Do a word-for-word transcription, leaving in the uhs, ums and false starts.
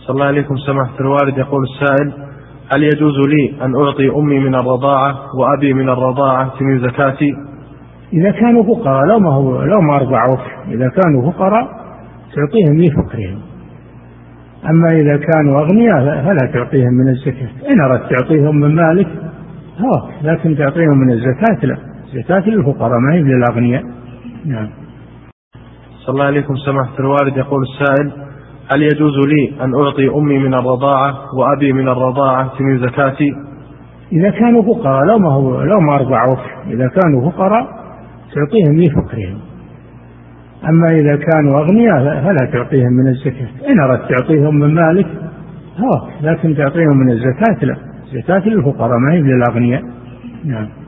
صلى الله عليكم سماحة الوالد. يقول السائل: هل يجوز لي أن أعطي أمي من الرضاعة وأبي من الرضاعة من زكاتي؟ إذا كانوا فقراء، لو ما هو لو ما أرضعوك، إذا كانوا فقراء تعطيهم لفقرهم. أما إذا كانوا أغنياء فلا تعطيهم من الزكاة. إن أردت تعطيهم من مالك ها، لكن تعطيهم من الزكاة لا، زكاة للفقراء ما هي للأغنياء. نعم. صلى الله عليكم سماحة الوالد. يقول السائل: هل يجوز لي أن أعطي أمي من الرضاعة وأبي من الرضاعة من زكاتي؟ إذا كانوا فقراء، لو ما هو لو ما أرضعوك، إذا كانوا فقراء تعطيهم لفقرهم. أما إذا كانوا أغنياء فلا تعطيهم من الزكاة. إن أردت تعطيهم من مالك ها، لكن تعطيهم من الزكاة لا، زكاة للفقراء ما هي للأغنياء. نعم.